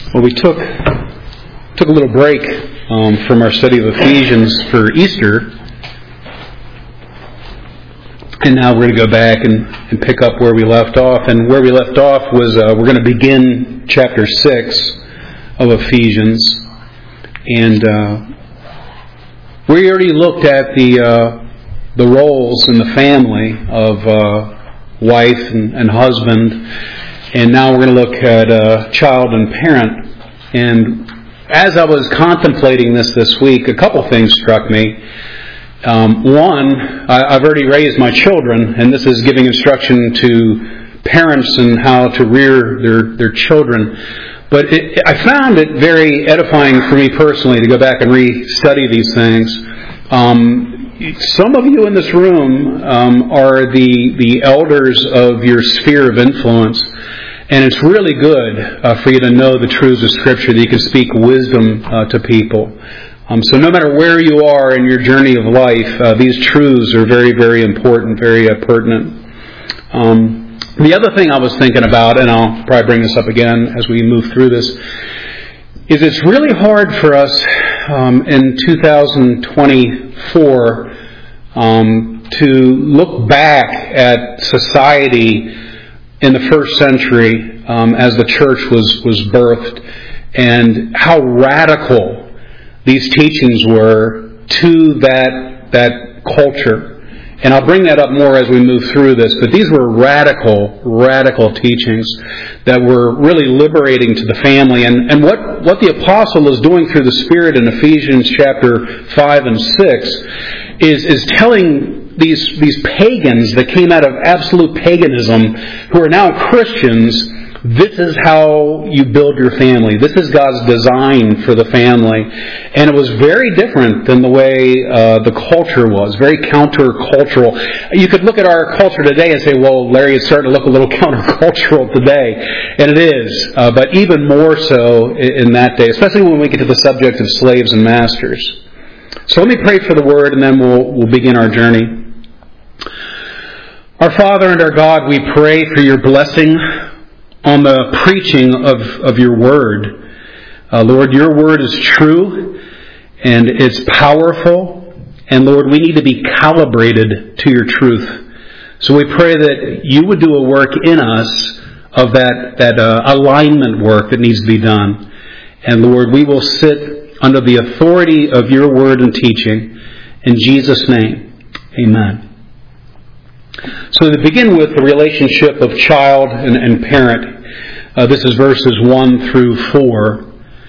Well, we took a little break from our study of Ephesians for Easter, and now we're going to go back and pick up where we left off. And where we left off was we're going to begin chapter 6 of Ephesians, and we already looked at the roles in the family of wife and husband. And now we're going to look at child and parent. And as I was contemplating this week, a couple things struck me. One, I've already raised my children, and this is giving instruction to parents and how to rear their children. But I found it very edifying for me personally to go back and re-study these things. Some of you in this room are the elders of your sphere of influence. And it's really good for you to know the truths of Scripture, that you can speak wisdom to people. So no matter where you are in your journey of life, these truths are very, very important, very pertinent. The other thing I was thinking about, and I'll probably bring this up again as we move through this, is it's really hard for us in 2024 to look back at society in the first century, as the church was birthed, and how radical these teachings were to that culture. And I'll bring that up more as we move through this, but these were radical teachings that were really liberating to the family. And what the apostle is doing through the Spirit in Ephesians chapter 5 and 6 is telling these pagans that came out of absolute paganism, who are now Christians, this is how you build your family. This is God's design for the family. And it was very different than the way the culture was, very countercultural. You could look at our culture today and say, well, Larry, it's starting to look a little countercultural today. And it is, but even more so in that day, especially when we get to the subject of slaves and masters. So let me pray for the Word, and then we'll begin our journey. Our Father and our God, we pray for your blessing on the preaching of your Word. Lord, your Word is true, and it's powerful. And Lord, we need to be calibrated to your truth. So we pray that you would do a work in us of that alignment work that needs to be done. And Lord, we will sit under the authority of your Word and teaching. In Jesus' name, amen. So to begin with the relationship of child and parent, this is verses 1 through 4.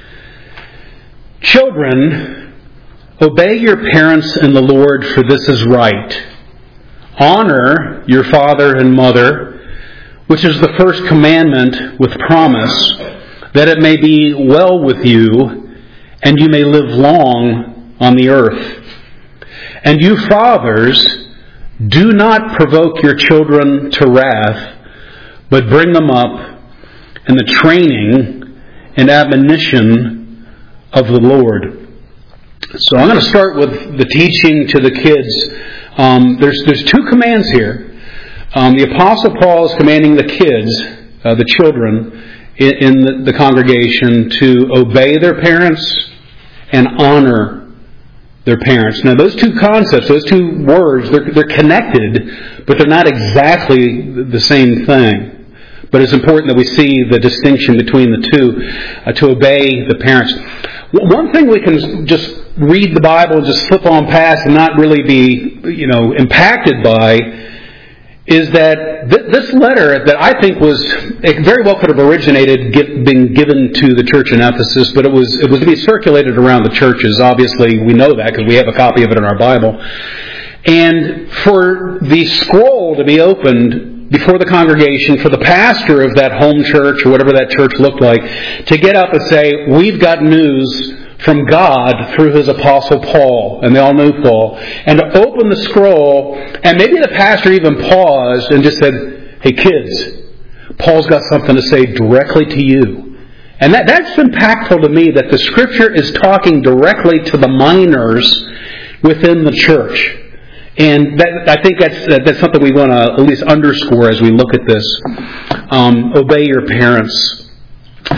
Children, obey your parents in the Lord, for this is right. Honor your father and mother, which is the first commandment with promise, that it may be well with you, and you may live long on the earth. And you fathers, do not provoke your children to wrath, but bring them up in the training and admonition of the Lord. So I'm going to start with the teaching to the kids. There's two commands here. The Apostle Paul is commanding the kids, the children in the congregation, to obey their parents and honor their parents. Now, those two concepts, those two words, they're connected, but they're not exactly the same thing. But it's important that we see the distinction between the two, to obey the parents. One thing we can just read the Bible and just flip on past and not really be, impacted by, is that this letter that I think it very well could have originated, been given to the church in Ephesus, but it was to be circulated around the churches. Obviously, we know that because we have a copy of it in our Bible. And for the scroll to be opened before the congregation, for the pastor of that home church or whatever that church looked like, to get up and say, we've got news from God through his apostle Paul, and they all knew Paul, and to open the scroll, and maybe the pastor even paused and just said, hey kids, Paul's got something to say directly to you. And that's impactful to me, that the Scripture is talking directly to the minors within the church. And I think that's something we want to at least underscore as we look at this. Obey your parents.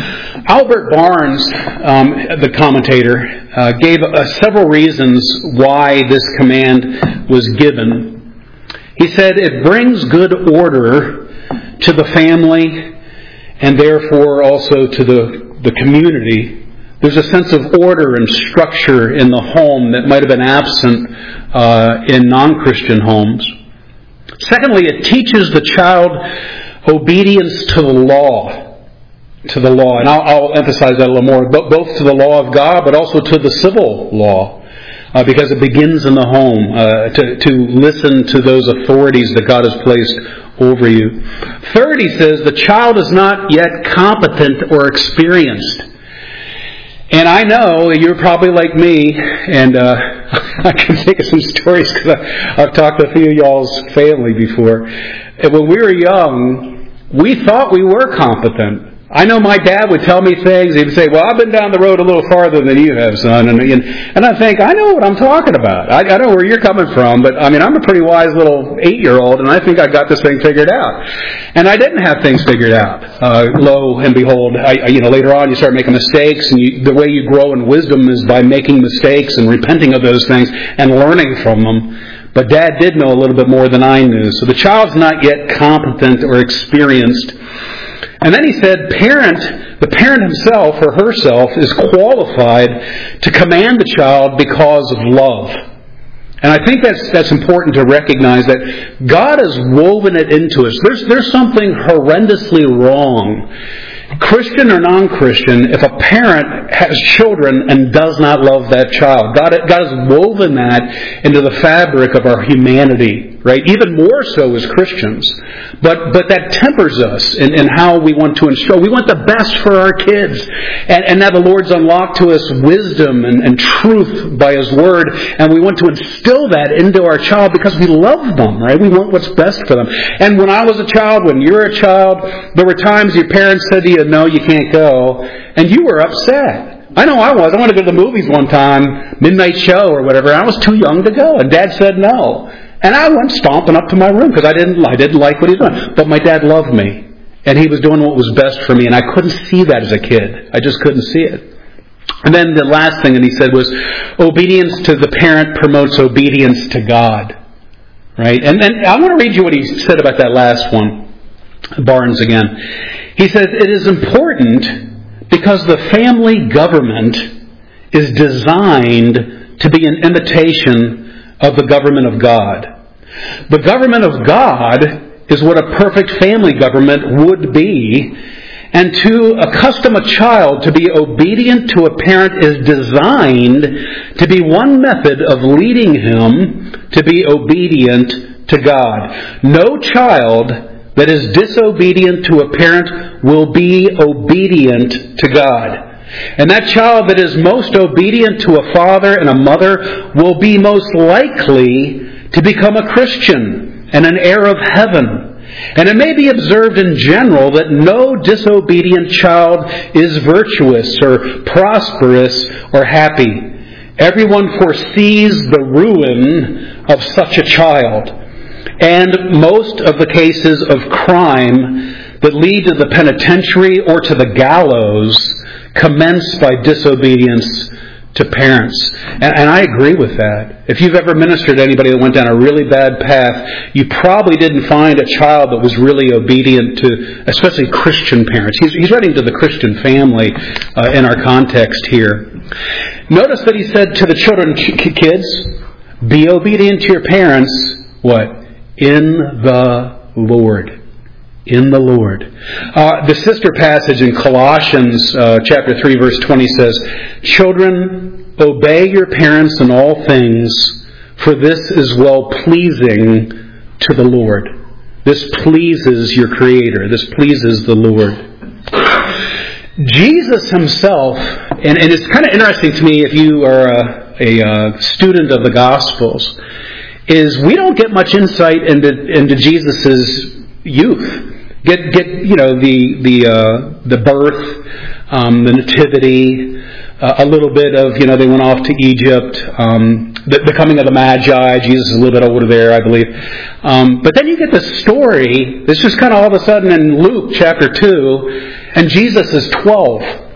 Albert Barnes, the commentator, gave several reasons why this command was given. He said it brings good order to the family and therefore also to the community. There's a sense of order and structure in the home that might have been absent in non-Christian homes. Secondly, it teaches the child obedience to the law. To the law. And I'll emphasize that a little more. Both to the law of God, but also to the civil law. Because it begins in the home. To listen to those authorities that God has placed over you. Third, he says, the child is not yet competent or experienced. And I know you're probably like me, and I can think of some stories because I've talked to a few of y'all's family before. And when we were young, we thought we were competent. I know my dad would tell me things. He would say, well, I've been down the road a little farther than you have, son. And I think, I know what I'm talking about. I know where you're coming from, but I'm a pretty wise little 8-year-old, and I think I got this thing figured out. And I didn't have things figured out. Lo and behold, later on you start making mistakes, and the way you grow in wisdom is by making mistakes and repenting of those things and learning from them. But Dad did know a little bit more than I knew. So the child's not yet competent or experienced. And then he said, the parent himself or herself is qualified to command the child because of love. And I think that's important to recognize that God has woven it into us. There's something horrendously wrong, Christian or non-Christian, if a parent has children and does not love that child. God has woven that into the fabric of our humanity, right? Even more so as Christians. But that tempers us in how we want to instill. We want the best for our kids. And now the Lord's unlocked to us wisdom and truth by His Word. And we want to instill that into our child because we love them, right? We want what's best for them. And when I was a child, when you were a child, there were times your parents said to you, no, you can't go. And you were upset. I know I was. I wanted to go to the movies one time, midnight show or whatever. I was too young to go. And Dad said no. And I went stomping up to my room because I didn't like what he was doing. But my dad loved me. And he was doing what was best for me. And I couldn't see that as a kid. I just couldn't see it. And then the last thing that he said was, obedience to the parent promotes obedience to God. Right? And I want to read you what he said about that last one. Barnes again. He says, it is important because the family government is designed to be an imitation of the government of God. The government of God is what a perfect family government would be, and to accustom a child to be obedient to a parent is designed to be one method of leading him to be obedient to God. No child that is disobedient to a parent will be obedient to God. And that child that is most obedient to a father and a mother will be most likely to become a Christian and an heir of heaven. And it may be observed in general that no disobedient child is virtuous or prosperous or happy. Everyone foresees the ruin of such a child. And most of the cases of crime that lead to the penitentiary or to the gallows commence by disobedience to parents. And I agree with that. If you've ever ministered to anybody that went down a really bad path, you probably didn't find a child that was really obedient to, especially Christian parents. He's writing to the Christian family in our context here. Notice that he said to the children, kids, be obedient to your parents, what? In the Lord. In the Lord. The sister passage in Colossians chapter 3 verse 20 says, children, obey your parents in all things, for this is well-pleasing to the Lord. This pleases your Creator. This pleases the Lord. Jesus Himself, and it's kind of interesting to me if you are a student of the Gospels, is we don't get much insight into Jesus' youth. Get the birth, the nativity, a little bit of they went off to Egypt, the coming of the Magi. Jesus is a little bit older there, I believe. But then you get the story. It's just kind of all of a sudden in Luke chapter 2, and Jesus is 12.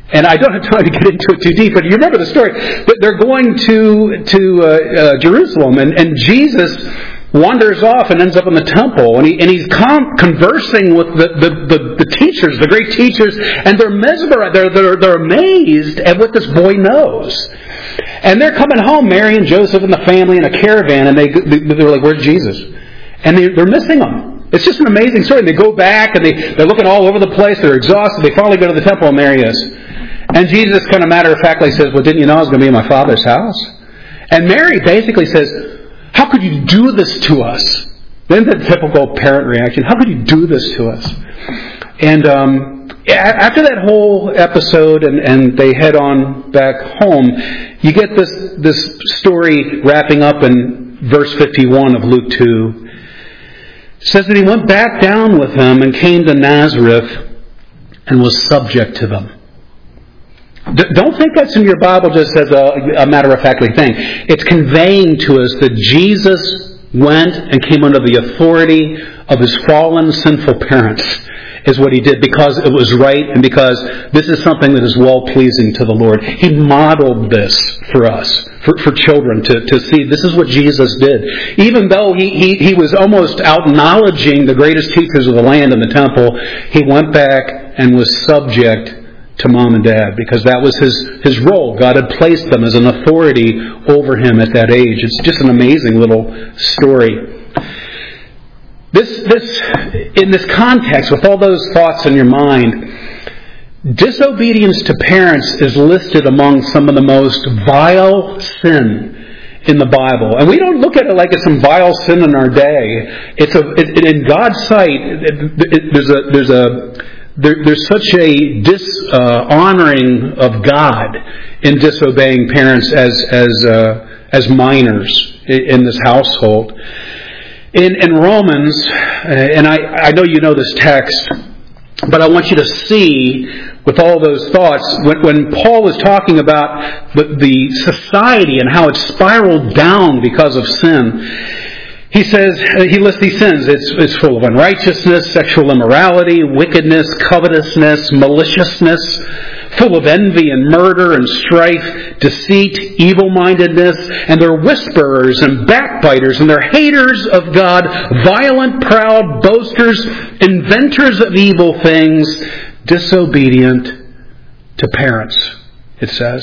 And I don't have time to get into it too deep, but you remember the story. But they're going to Jerusalem, and Jesus wanders off and ends up in the temple, and he's conversing with the teachers, the great teachers, and they're mesmerized. They're amazed at what this boy knows. And they're coming home, Mary and Joseph and the family in a caravan, and they're like, "Where's Jesus?" And they're missing him. It's just an amazing story. And they go back, and they're looking all over the place. They're exhausted. They finally go to the temple, and there he is. And Jesus kind of matter-of-factly says, "Well, didn't you know I was going to be in my Father's house?" And Mary basically says, "How could you do this to us?" Then the typical parent reaction, "How could you do this to us?" And after that whole episode, and they head on back home, you get this story wrapping up in verse 51 of Luke 2. It says that he went back down with them and came to Nazareth and was subject to them. Don't think that's in your Bible just as a matter-of-factly thing. It's conveying to us that Jesus went and came under the authority of his fallen, sinful parents, is what he did, because it was right and because this is something that is well-pleasing to the Lord. He modeled this for us, for children to see. This is what Jesus did. Even though he was almost acknowledging the greatest teachers of the land in the temple, he went back and was subject to mom and dad, because that was his role. God had placed them as an authority over him at that age. It's just an amazing little story. This in this context, with all those thoughts in your mind, disobedience to parents is listed among some of the most vile sin in the Bible. And we don't look at it like it's some vile sin in our day. In God's sight, there's such a dishonoring of God in disobeying parents as minors in this household. In Romans, and I know you know this text, but I want you to see with all those thoughts, when Paul is talking about the society and how it spiraled down because of sin, he says, he lists these sins. It's full of unrighteousness, sexual immorality, wickedness, covetousness, maliciousness, full of envy and murder and strife, deceit, evil-mindedness, and they're whisperers and backbiters, and they're haters of God, violent, proud, boasters, inventors of evil things, disobedient to parents, it says.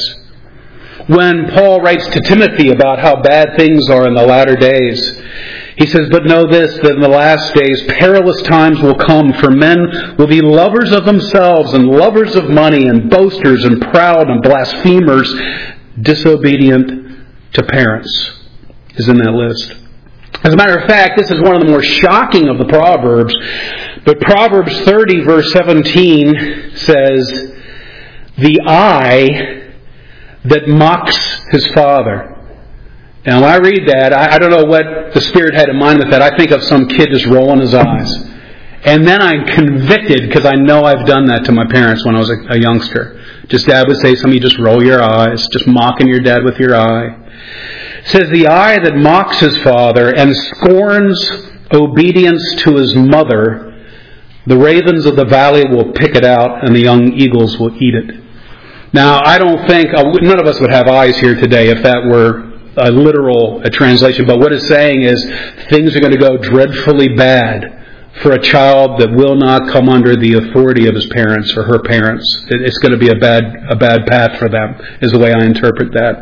When Paul writes to Timothy about how bad things are in the latter days, he says, "But know this, that in the last days perilous times will come, for men will be lovers of themselves and lovers of money and boasters and proud and blasphemers, disobedient to parents," is in that list. As a matter of fact, this is one of the more shocking of the Proverbs. But Proverbs 30 verse 17 says, "The eye that mocks his father." Now, when I read that, I don't know what the Spirit had in mind with that. I think of some kid just rolling his eyes. And then I'm convicted, because I know I've done that to my parents when I was a youngster. Dad would say something, you just roll your eyes, just mocking your dad with your eye. It says, "The eye that mocks his father and scorns obedience to his mother, the ravens of the valley will pick it out, and the young eagles will eat it." Now, I don't think, none of us would have eyes here today if that were a literal translation, but what it's saying is things are going to go dreadfully bad for a child that will not come under the authority of his parents or her parents. It's going to be a bad path for them, is the way I interpret that.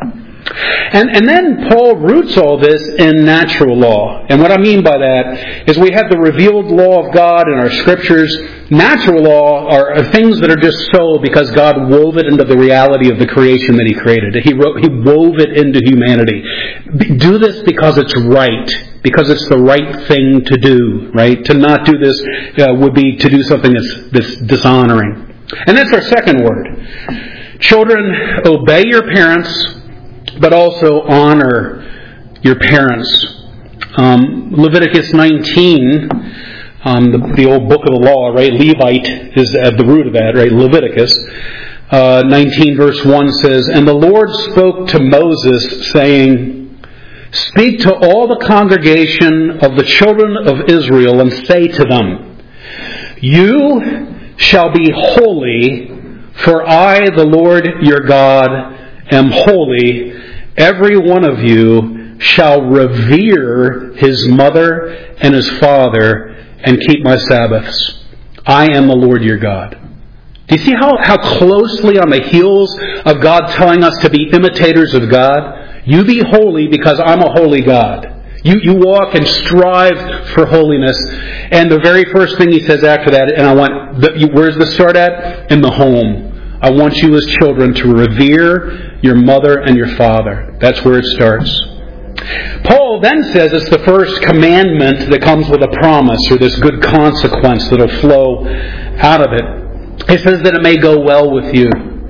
And then Paul roots all this in natural law. And what I mean by that is we have the revealed law of God in our scriptures. Natural law are things that are just so because God wove it into the reality of the creation that He created. He wove it into humanity. Do this because it's right. Because it's the right thing to do, right? To not do this would be to do something that's dishonoring. And that's our second word. Children, obey your parents, but also honor your parents. Leviticus 19, the old book of the law, right? Levite is at the root of that, right? Leviticus 19 verse 1 says, "And the Lord spoke to Moses, saying, Speak to all the congregation of the children of Israel and say to them, You shall be holy, For I, the Lord your God, am holy. Every one of you shall revere his mother and his father and keep my Sabbaths. I am the Lord your God. Do you see how closely on the heels of God telling us to be imitators of God? You be holy because I'm a holy God. You walk and strive for holiness. And the very first thing he says after that, and where's the start at? In the home. I want you as children to revere your mother and your father. That's where it starts. Paul then says it's the first commandment that comes with a promise, or this good consequence that will flow out of it. He says that it may go well with you.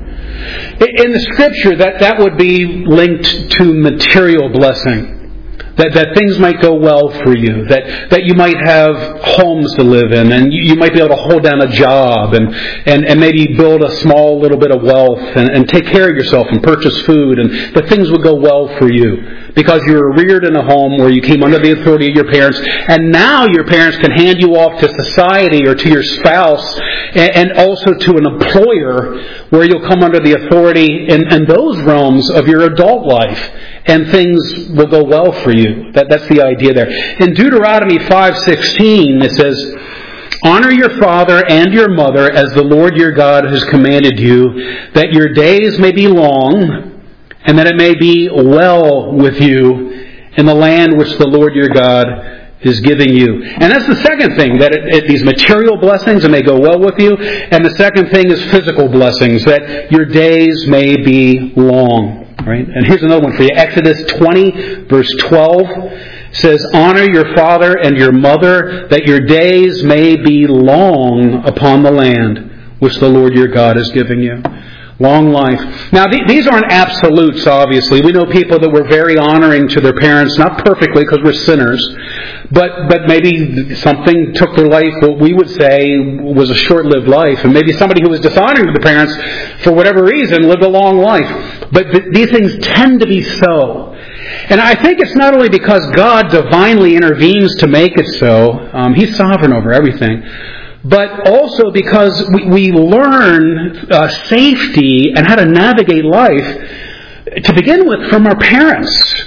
In the Scripture, that would be linked to material blessing. That things might go well for you, that you might have homes to live in, and you might be able to hold down a job and maybe build a small little bit of wealth and take care of yourself and purchase food, and that things would go well for you because you were reared in a home where you came under the authority of your parents, and now your parents can hand you off to society or to your spouse and also to an employer where you'll come under the authority in those realms of your adult life. And things will go well for you. That's the idea there. In Deuteronomy 5:16, it says, honor your father and your mother as the Lord your God has commanded you, that your days may be long, and that it may be well with you in the land which the Lord your God is giving you. And that's the second thing, that these material blessings, it may go well with you. And the second thing is physical blessings, that your days may be long. Right? And here's another one for you. Exodus 20, verse 12 says, honor your father and your mother, that your days may be long upon the land which the Lord your God is giving you. Long life. Now, these aren't absolutes, obviously. We know people that were very honoring to their parents, not perfectly because we're sinners, but maybe something took their life, what we would say was a short-lived life. And maybe somebody who was dishonoring to the parents, for whatever reason, lived a long life. But these things tend to be so. And I think it's not only because God divinely intervenes to make it so. He's sovereign over everything. But also because we learn safety and how to navigate life, to begin with, from our parents.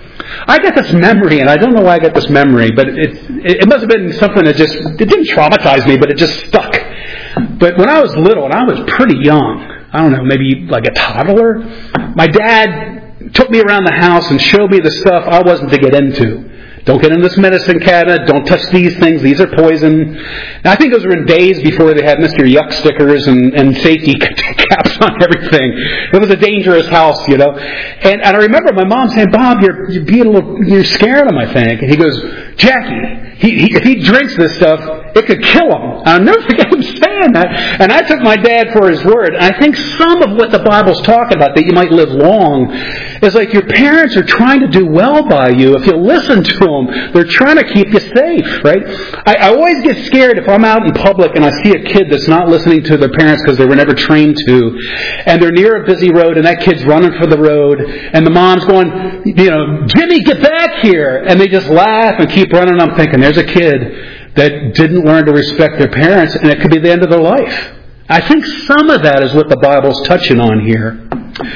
I get this memory, and I don't know why I get this memory, but it must have been something that it didn't traumatize me, but it just stuck. But when I was little, and I was pretty young, I don't know, maybe like a toddler, my dad took me around the house and showed me the stuff I wasn't to get into. Don't get in this medicine cabinet. Don't touch these things. These are poison. Now, I think those were in days before they had Mr. Yuck stickers and safety caps on everything. It was a dangerous house, you know. And I remember my mom saying, Bob, you're scaring him, I think. And he goes, Jackie, if he drinks this stuff, it could kill him. I'll never forget him saying that. And I took my dad for his word. And I think some of what the Bible's talking about, that you might live long, is like your parents are trying to do well by you. If you listen to them, they're trying to keep you safe, right? I always get scared if I'm out in public and I see a kid that's not listening to their parents because they were never trained to, and they're near a busy road and that kid's running for the road, and the mom's going, Jimmy, get back here! And they just laugh and keep running. I'm thinking, there's a kid that didn't learn to respect their parents, and it could be the end of their life. I think some of that is what the Bible's touching on here.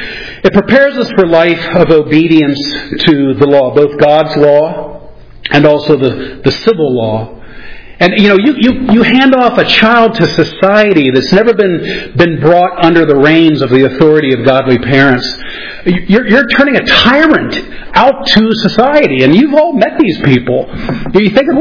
It prepares us for life of obedience to the law, both God's law and also the civil law. And you hand off a child to society that's never been brought under the reins of the authority of godly parents. You're turning a tyrant out to society, and you've all met these people. You think,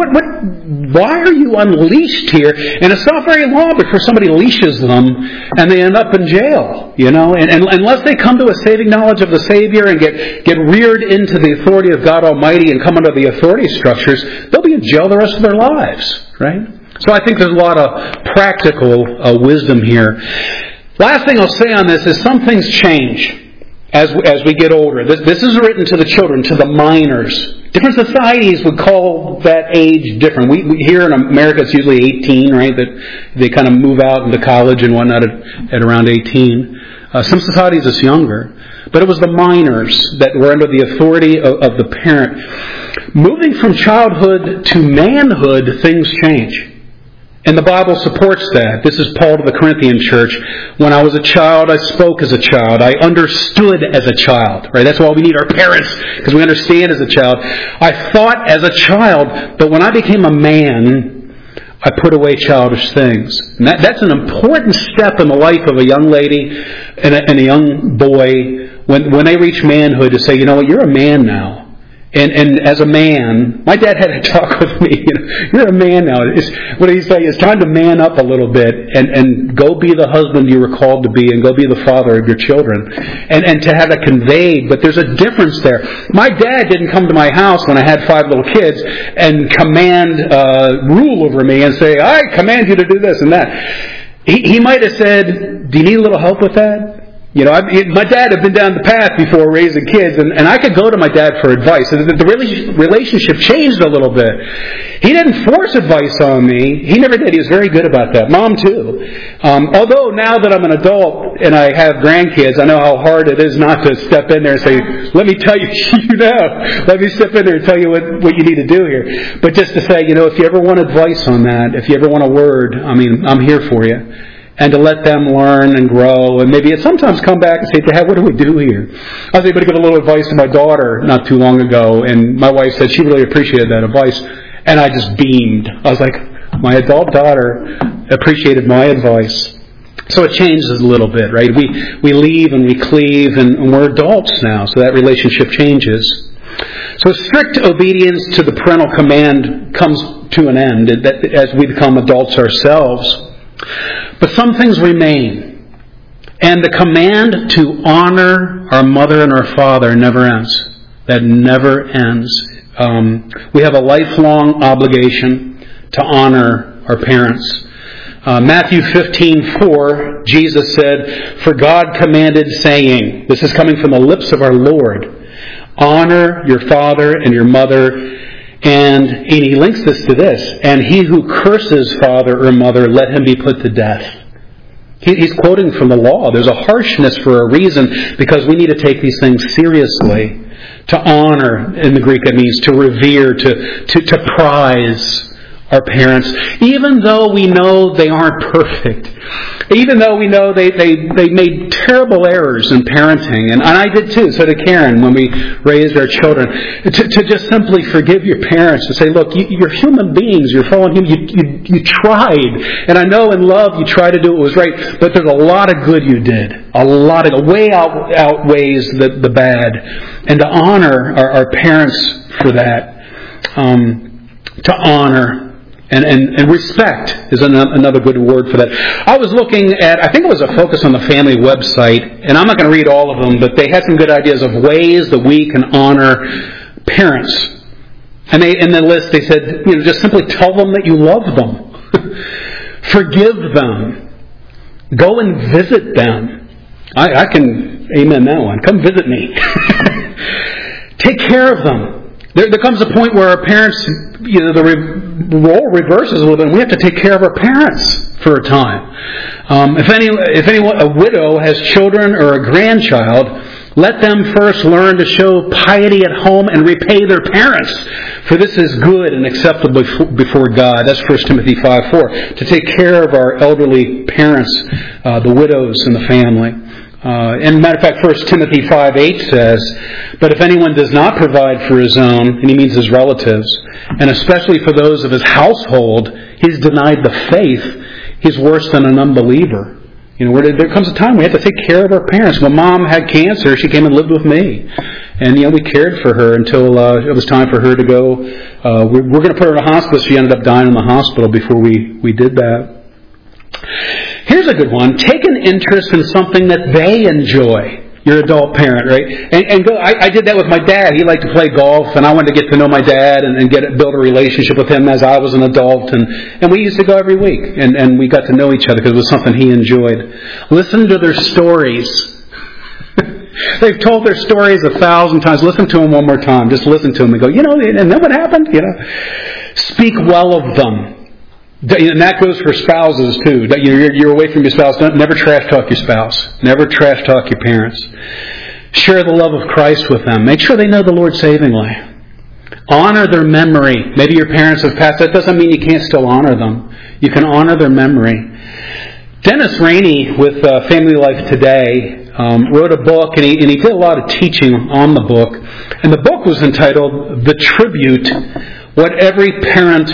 why are you unleashed here? And it's not very long before somebody leashes them, and they end up in jail. And unless they come to a saving knowledge of the Savior and get reared into the authority of God Almighty and come under the authority structures, they'll be in jail the rest of their lives. Right? So I think there's a lot of practical wisdom here. Last thing I'll say on this is some things change as we get older. This is written to the children, to the minors. Different societies would call that age different. We here in America, it's usually 18, right? That they kind of move out into college and whatnot at around 18. Some societies it's younger. But it was the minors that were under the authority of the parent. Moving from childhood to manhood, things change. And the Bible supports that. This is Paul to the Corinthian church. When I was a child, I spoke as a child. I understood as a child. Right? That's why we need our parents, because we understand as a child. I thought as a child, but when I became a man, I put away childish things. And that's an important step in the life of a young lady and a young boy when they reach manhood, to say, you know what, you're a man now. And as a man, my dad had a talk with me. You're a man now. What did he say? It's time to man up a little bit and go be the husband you were called to be, and go be the father of your children. And to have it conveyed, but there's a difference there. My dad didn't come to my house when I had 5 little kids and command rule over me and say, I command you to do this and that. He might have said, do you need a little help with that? You know, my dad had been down the path before raising kids, and I could go to my dad for advice. And the relationship changed a little bit. He didn't force advice on me. He never did. He was very good about that. Mom, too. Although now that I'm an adult and I have grandkids, I know how hard it is not to step in there and say, let me tell you, let me step in there and tell you what you need to do here. But just to say, if you ever want advice on that, if you ever want a word, I'm here for you. And to let them learn and grow, and maybe sometimes come back and say, Dad, what do we do here? I was able to give a little advice to my daughter not too long ago, and my wife said she really appreciated that advice, and I just beamed. I was like, my adult daughter appreciated my advice. So it changes a little bit, right? We leave and we cleave, and we're adults now, so that relationship changes. So strict obedience to the parental command comes to an end as we become adults ourselves. But some things remain. And the command to honor our mother and our father never ends. That never ends. We have a lifelong obligation to honor our parents. Matthew 15:4, Jesus said, For God commanded, saying, this is coming from the lips of our Lord, honor your father and your mother. And he links this to this, and he who curses father or mother, let him be put to death. He's quoting from the law. There's a harshness for a reason, because we need to take these things seriously. To honor, in the Greek, it means to revere, to prize our parents, even though we know they aren't perfect. Even though we know they made terrible errors in parenting. And I did too, so did Karen when we raised our children. To just simply forgive your parents, to say, look, you're human beings, you're fallen humans, you tried. And I know in love you tried to do what was right, but there's a lot of good you did. A lot of way outweighs the bad. And to honor our parents for that. To honor. And respect is another good word for that. I was looking at, I think it was a Focus on the Family website, and I'm not going to read all of them, but they had some good ideas of ways that we can honor parents. And in the list they said, just simply tell them that you love them. Forgive them. Go and visit them. I can amen that one. Come visit me. Take care of them. There comes a point where our parents, the role reverses a little bit, and we have to take care of our parents for a time. If anyone, a widow has children or a grandchild, let them first learn to show piety at home and repay their parents, for this is good and acceptable before God. That's 1 Timothy 5:4. To take care of our elderly parents, the widows in the family. And matter of fact, 1 Timothy 5:8 says, But if anyone does not provide for his own, and he means his relatives, and especially for those of his household, he's denied the faith. He's worse than an unbeliever. There comes a time we have to take care of our parents. When Mom had cancer, she came and lived with me. And, we cared for her until it was time for her to go. We're going to put her in a hospice. She ended up dying in the hospital before we did that. Here's a good one. Take an interest in something that they enjoy. Your adult parent, right? And go. I did that with my dad. He liked to play golf, and I wanted to get to know my dad and build a relationship with him as I was an adult. And we used to go every week, and we got to know each other because it was something he enjoyed. Listen to their stories. They've told their stories 1,000 times. Listen to them one more time. Just listen to them and go, and then what happened? Speak well of them. And that goes for spouses too. You're away from your spouse. Never trash talk your spouse. Never trash talk your parents. Share the love of Christ with them. Make sure they know the Lord savingly. Honor their memory. Maybe your parents have passed. That doesn't mean you can't still honor them. You can honor their memory. Dennis Rainey with Family Life Today wrote a book, and he did a lot of teaching on the book. And the book was entitled The Tribute, What Every Parent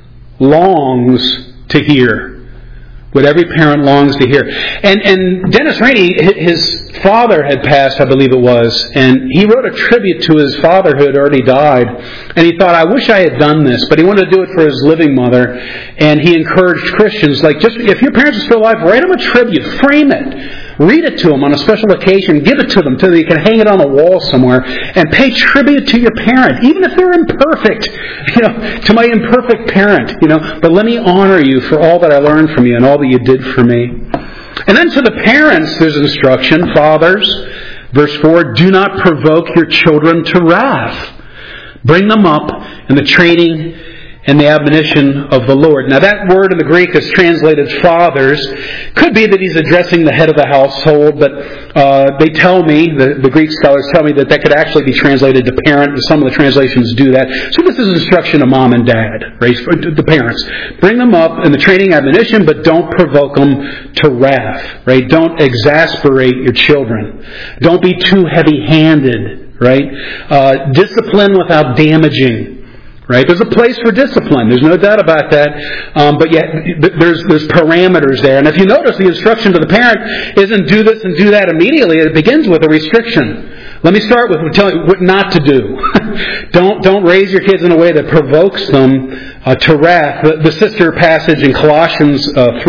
Longs to Hear. What every parent longs to hear. And Dennis Rainey, his father had passed, I believe it was, and he wrote a tribute to his father who had already died. And he thought, I wish I had done this, but he wanted to do it for his living mother. And he encouraged Christians, like, just if your parents are still alive, write them a tribute, frame it. Read it to them on a special occasion. Give it to them so that you can hang it on the wall somewhere and pay tribute to your parent, even if they're imperfect. To my imperfect parent, But let me honor you for all that I learned from you and all that you did for me. And then to the parents, there's instruction. Fathers, verse 4, do not provoke your children to wrath. Bring them up in the training and the admonition of the Lord. Now that word in the Greek is translated fathers. Could be that he's addressing the head of the household, but they tell me, the Greek scholars tell me that could actually be translated to parent. Some of the translations do that. So this is instruction to mom and dad, right? The parents. Bring them up in the training admonition, but don't provoke them to wrath, right? Don't exasperate your children. Don't be too heavy-handed, right? Discipline without damaging. Right? There's a place for discipline. There's no doubt about that. But yet, there's parameters there. And if you notice, the instruction to the parent isn't do this and do that immediately. It begins with a restriction. Let me start with telling you what not to do. Don't raise your kids in a way that provokes them to wrath. The sister passage in Colossians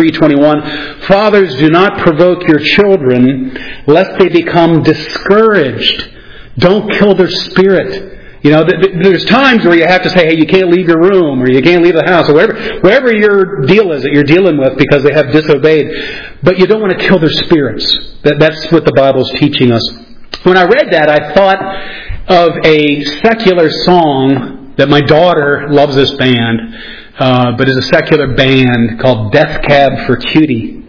3:21, fathers, do not provoke your children lest they become discouraged. Don't kill their spirit. There's times where you have to say, hey, you can't leave your room, or you can't leave the house, or whatever your deal is that you're dealing with because they have disobeyed. But you don't want to kill their spirits. That's what the Bible's teaching us. When I read that, I thought of a secular song that my daughter loves this band, but is a secular band called Death Cab for Cutie.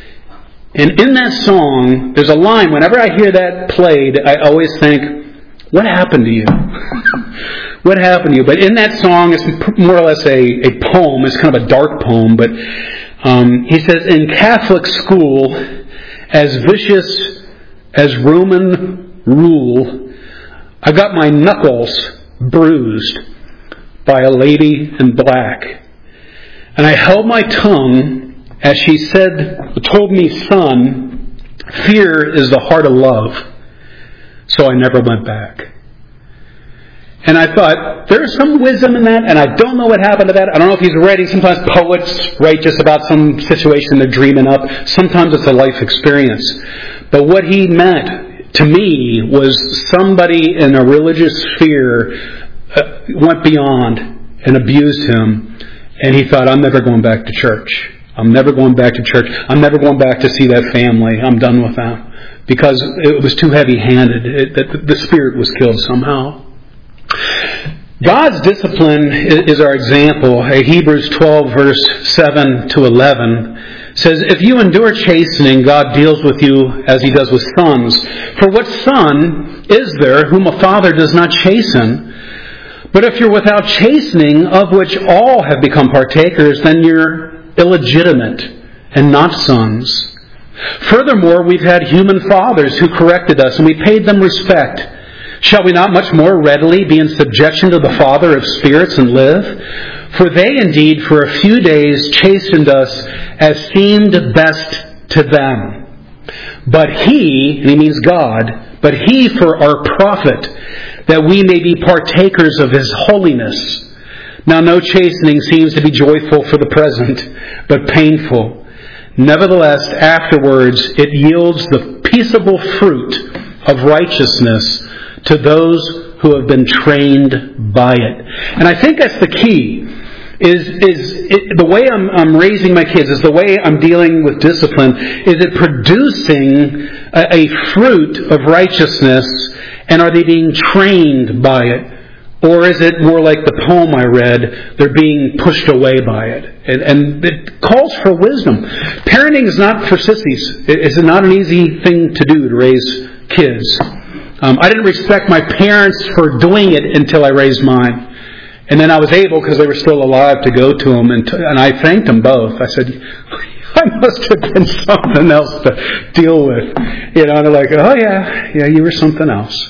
And in that song, there's a line, whenever I hear that played, I always think, what happened to you? What happened to you? But in that song, it's more or less a poem. It's kind of a dark poem. But he says, in Catholic school, as vicious as Roman rule, I got my knuckles bruised by a lady in black. And I held my tongue as she told me, son, fear is the heart of love. So I never went back. And I thought, there's some wisdom in that, and I don't know what happened to that. I don't know if he's writing. Sometimes poets write just about some situation they're dreaming up. Sometimes it's a life experience. But what he meant to me was somebody in a religious sphere went beyond and abused him, and he thought, I'm never going back to church. I'm never going back to church. I'm never going back to see that family. I'm done with that. Because it was too heavy-handed. The spirit was killed somehow. God's discipline is our example. Hebrews 12, verse 7 to 11 says, if you endure chastening, God deals with you as He does with sons. For what son is there whom a father does not chasten? But if you're without chastening, of which all have become partakers, then you're illegitimate and not sons. Furthermore, we've had human fathers who corrected us, and we paid them respect. Shall we not much more readily be in subjection to the Father of spirits and live? For they indeed for a few days chastened us as seemed best to them. But He, and He means God, but He for our profit, that we may be partakers of His holiness. Now no chastening seems to be joyful for the present, but painful. Nevertheless, afterwards, it yields the peaceable fruit of righteousness to those who have been trained by it. And I think that's the key. The way I'm raising my kids, is the way I'm dealing with discipline, is it producing a fruit of righteousness, and are they being trained by it? Or is it more like the poem I read, they're being pushed away by it? And it calls for wisdom. Parenting is not for sissies. It's not an easy thing to do to raise kids. I didn't respect my parents for doing it until I raised mine. And then I was able, because they were still alive, to go to them, and I thanked them both. I said, I must have been something else to deal with. And they're like, oh yeah, you were something else.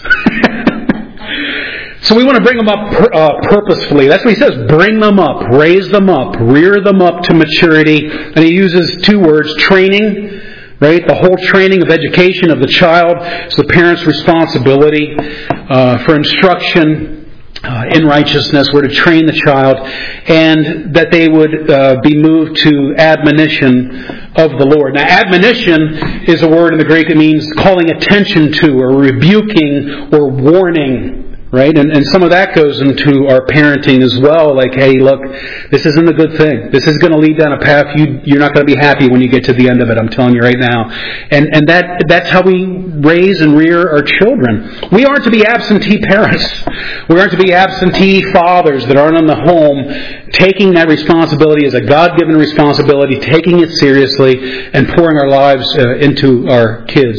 So we want to bring them up purposefully. That's what he says, bring them up, raise them up, rear them up to maturity. And he uses two words, training, right? The whole training of education of the child is the parent's responsibility for instruction in righteousness. We're to train the child, and that they would be moved to admonition of the Lord. Now, admonition is a word in the Greek that means calling attention to, or rebuking, or warning. Right? And some of that goes into our parenting as well. Like, hey, look, this isn't a good thing. This is going to lead down a path you're not going to be happy when you get to the end of it. I'm telling you right now. And that's how we raise and rear our children. We aren't to be absentee parents. We aren't to be absentee fathers that aren't in the home, taking that responsibility as a God-given responsibility, taking it seriously, and pouring our lives into our kids.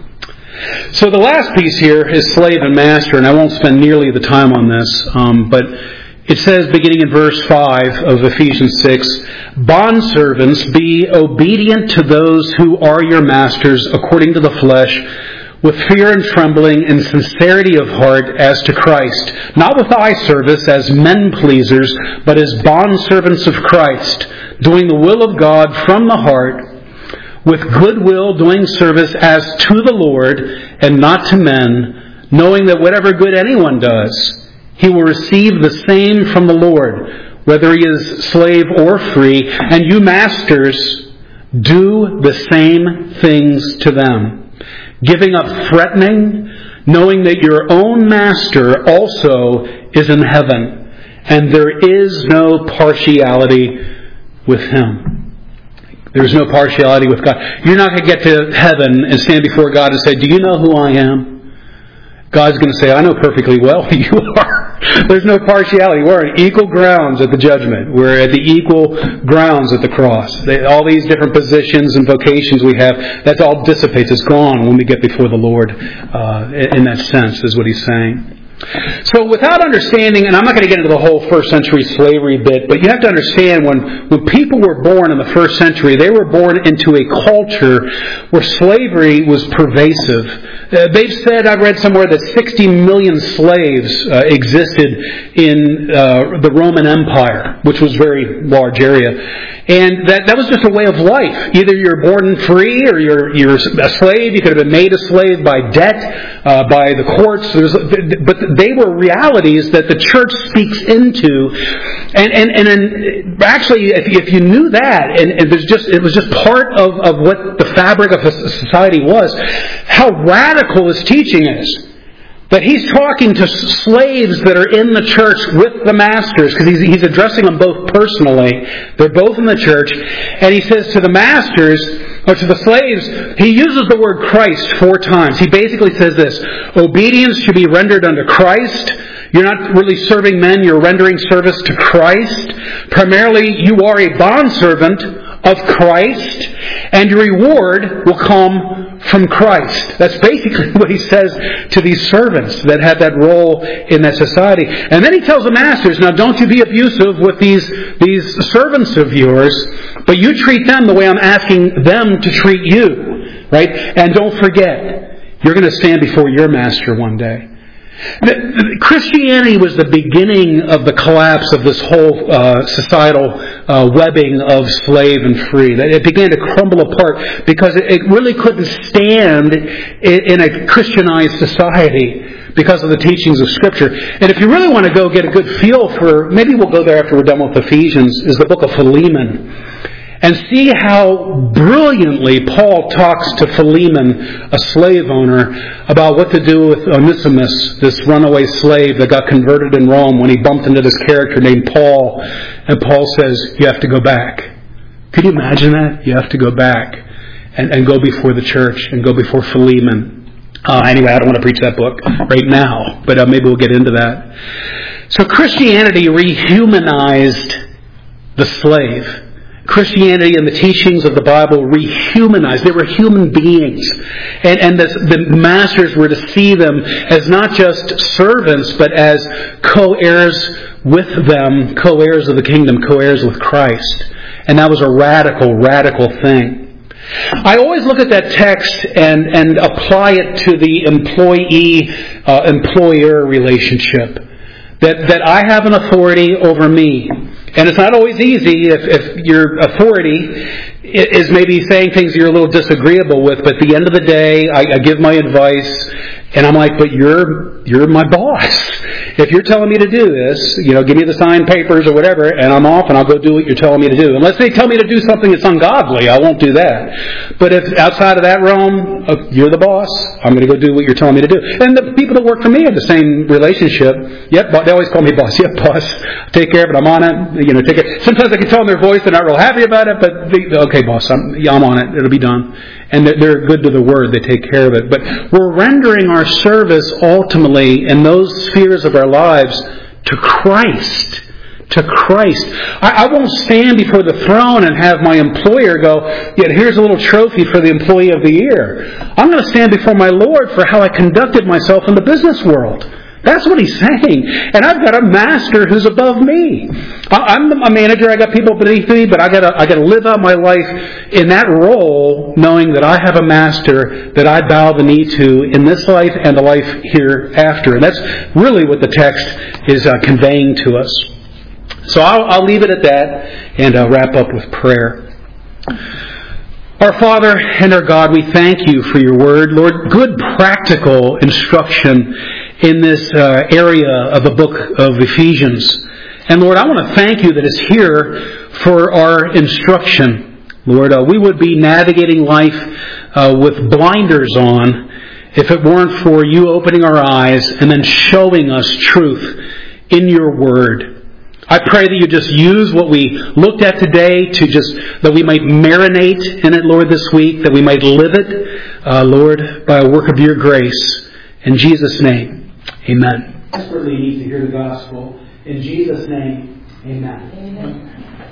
So the last piece here is slave and master, and I won't spend nearly the time on this, but it says, beginning in verse 5 of Ephesians 6, bondservants, be obedient to those who are your masters according to the flesh, with fear and trembling and sincerity of heart as to Christ, not with eye service as men pleasers, but as bondservants of Christ, doing the will of God from the heart, with good will doing service as to the Lord and not to men, knowing that whatever good anyone does, he will receive the same from the Lord, whether he is slave or free. And you masters, do the same things to them, giving up threatening, knowing that your own master also is in heaven, and there is no partiality with him. There's no partiality with God. You're not going to get to heaven and stand before God and say, do you know who I am? God's going to say, I know perfectly well who you are. There's no partiality. We're on equal grounds at the judgment. We're at the equal grounds at the cross. All these different positions and vocations we have, that all dissipates. It's gone when we get before the Lord in that sense, is what he's saying. So without understanding, and I'm not going to get into the whole first century slavery bit, but you have to understand when people were born in the first century, they were born into a culture where slavery was pervasive. They've said, I've read somewhere, that 60 million slaves existed in the Roman Empire, which was a very large area. And that was just a way of life. Either you're born free or you're a slave. You could have been made a slave by debt, by the courts. But they were realities that the church speaks into. And actually, if you knew that, and it was just part of what the fabric of society was, how radical his teaching is. That he's talking to slaves that are in the church with the masters, because he's addressing them both personally. They're both in the church. And he says to the masters, or to the slaves, he uses the word Christ 4 times. He basically says this: obedience should be rendered unto Christ. You're not really serving men, you're rendering service to Christ. Primarily, you are a bondservant of Christ, and your reward will come from Christ. That's basically what he says to these servants that had that role in that society. And then he tells the masters, now don't you be abusive with these servants of yours, but you treat them the way I'm asking them to treat you. Right? And don't forget, you're going to stand before your master one day. Christianity was the beginning of the collapse of this whole societal webbing of slave and free. It began to crumble apart because it really couldn't stand in a Christianized society because of the teachings of Scripture. And if you really want to go get a good feel for, maybe we'll go there after we're done with Ephesians, is the book of Philemon. And see how brilliantly Paul talks to Philemon, a slave owner, about what to do with Onesimus, this runaway slave that got converted in Rome when he bumped into this character named Paul. And Paul says, you have to go back. Could you imagine that? You have to go back and go before the church and go before Philemon. Anyway, I don't want to preach that book right now, but maybe we'll get into that. So Christianity rehumanized the slave. Christianity and the teachings of the Bible rehumanized. They were human beings. And the masters were to see them as not just servants, but as co-heirs with them, co-heirs of the kingdom, co-heirs with Christ. And that was a radical thing. I always look at that text and apply it to the employee-employer relationship. That I have an authority over me. And it's not always easy if your authority is maybe saying things you're a little disagreeable with, but at the end of the day, I give my advice, and I'm like, but you're my boss. If you're telling me to do this, give me the signed papers or whatever, and I'm off and I'll go do what you're telling me to do. Unless they tell me to do something that's ungodly, I won't do that. But if outside of that realm, you're the boss, I'm going to go do what you're telling me to do. And the people that work for me have the same relationship. Yep, they always call me boss. Yep, boss. Take care of it. I'm on it. Take it. Sometimes I can tell in their voice they're not real happy about it, but okay, boss, I'm on it. It'll be done. And they're good to the word. They take care of it. But we're rendering our service ultimately in those spheres of our lives to Christ. To Christ. I won't stand before the throne and have my employer go, here's a little trophy for the employee of the year. I'm going to stand before my Lord for how I conducted myself in the business world. That's what he's saying. And I've got a master who's above me. I'm a manager. I got people beneath me, but I got to live out my life in that role, knowing that I have a master that I bow the knee to in this life and the life hereafter. And that's really what the text is conveying to us. So I'll leave it at that and wrap up with prayer. Our Father and our God, we thank you for your word. Lord, good practical instruction in this area of the book of Ephesians. And Lord, I want to thank you that it's here for our instruction. Lord, we would be navigating life with blinders on if it weren't for you opening our eyes and then showing us truth in your word. I pray that you just use what we looked at today that we might marinate in it, Lord, this week, that we might live it, Lord, by a work of your grace. In Jesus' name, amen. Desperately need to hear the gospel. In Jesus' name, amen. Amen.